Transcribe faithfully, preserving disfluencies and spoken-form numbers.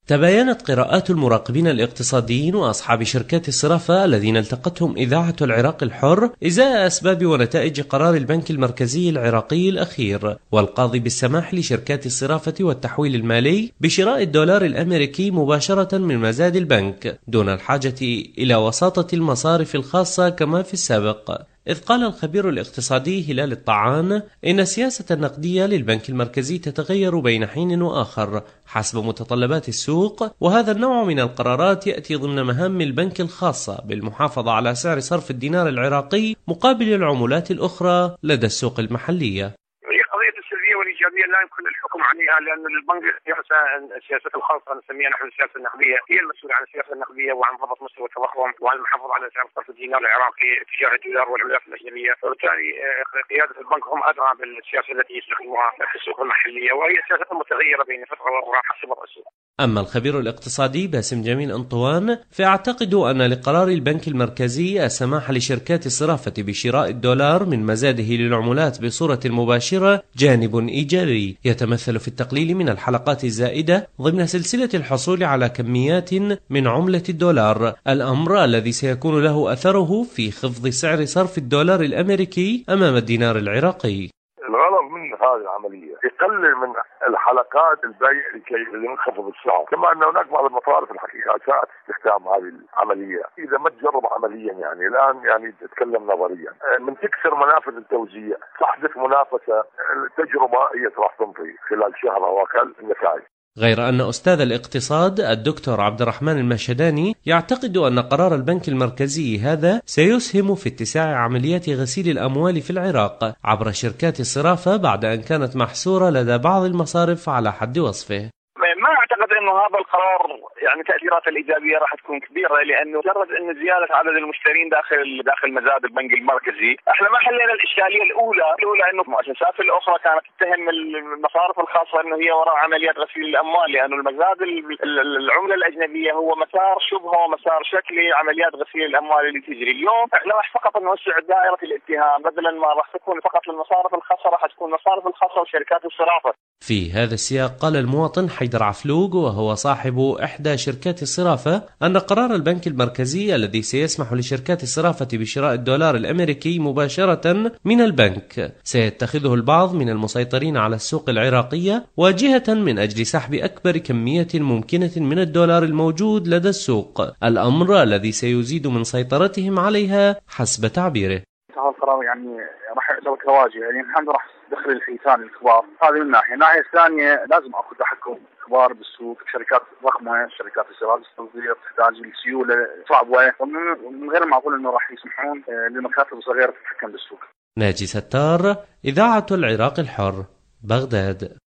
تباينت قراءات المراقبين الاقتصاديين وأصحاب شركات الصرافة الذين التقتهم إذاعة العراق الحر إزاء أسباب ونتائج قرار البنك المركزي العراقي الأخير والقاضي بالسماح لشركات الصرافة والتحويل المالي بشراء الدولار الأمريكي مباشرة من مزاد البنك دون الحاجة إلى وساطة المصارف الخاصة كما في السابق. إذ قال الخبير الاقتصادي هلال الطعان إن السياسة النقدية للبنك المركزي تتغير بين حين وآخر حسب متطلبات السوق، وهذا النوع من القرارات يأتي ضمن مهام البنك الخاصة بالمحافظة على سعر صرف الدينار العراقي مقابل العملات الأخرى لدى السوق المحلية. الإيجابية لا يمكن الحكم عليها، لأن البنك السياسة الخاصة نسميها نحن السياسة النقدية هي المسؤولة عن السياسة النقدية وعن ضبط مستوى التضخم وعن المحافظة على سعر صرف الدينار العراقي تجاه الدولار والعملات الأجنبية، وبالتالي قيادة البنك هم أدرى بالسياسة التي يستخدموها في السوق المحلية، وهي سياسة متغيرة بين فترة وأخرى حسب وضع السوق. أما الخبير الاقتصادي باسم جميل أنطوان فيعتقد أن لقرار البنك المركزي السماح لشركات الصرافة بشراء الدولار من مزاده للعملات بصورة مباشرة جانب إيجابي يتمثل في التقليل من الحلقات الزائدة ضمن سلسلة الحصول على كميات من عملة الدولار، الأمر الذي سيكون له أثره في خفض سعر صرف الدولار الأمريكي أمام الدينار العراقي. الغرض من هذه العملية يقلل من الحلقات البيع لكي ينخفض السعر، كما أن هناك بعض المصارف الحقيقة ساءت استخدام هذه العملية إذا ما تجرب عمليا، يعني الآن يعني تتكلم نظريا من تكسر منافذ التوزيع تحدث منافسة، التجربة هي راح تنطي خلال شهر أو أقل النتائج. غير أن أستاذ الاقتصاد الدكتور عبد الرحمن المشهداني يعتقد أن قرار البنك المركزي هذا سيسهم في اتساع عمليات غسيل الأموال في العراق عبر شركات الصرافة بعد أن كانت محصورة لدى بعض المصارف على حد وصفه. ما أعتقد أنه هذا القرار يعني تأثيراته الإيجابية راح تكون كبيرة، لأنه مجرد أن زيادة عدد المشترين داخل داخل مزاد البنك المركزي، احنا ما حلينا الإشكالية الأولى، الأولى أنه المؤسسات الأخرى كانت تتهم المصارف الخاصة أنه هي وراء عمليات غسيل الأموال، لأنه المزاد العملة الأجنبية هو مسار شبهة ومسار شكلي عمليات غسيل الأموال اللي تجري اليوم. احنا راح فقط نوسع دائرة الاتهام، بدلا ما راح تكون فقط للمصارف الخاصة راح تكون المصارف الخاصة وشركات الصرافة. في هذا السياق قال المواطن حيدر عفلوق وهو صاحب إحدى شركات الصرافة أن قرار البنك المركزي الذي سيسمح لشركات الصرافة بشراء الدولار الأمريكي مباشرة من البنك سيتخذه البعض من المسيطرين على السوق العراقية واجهة من أجل سحب أكبر كمية ممكنة من الدولار الموجود لدى السوق، الأمر الذي سيزيد من سيطرتهم عليها حسب تعبيره. هذا القرار يعني راح يعتبر كواجه، يعني الحمد راح دخل الحيتان الكبار، هذه من ناحية. الناحية الثانية لازم أخذ تحكم كبار بالسوق، شركات ضخمة، شركات الصرافة التصدير تحتاج السيولة صعبة، ومن غير المعقول إنه راح يسمحون لمكاتب صغيرة تتحكم بالسوق. ناجي ستار، إذاعة العراق الحر، بغداد.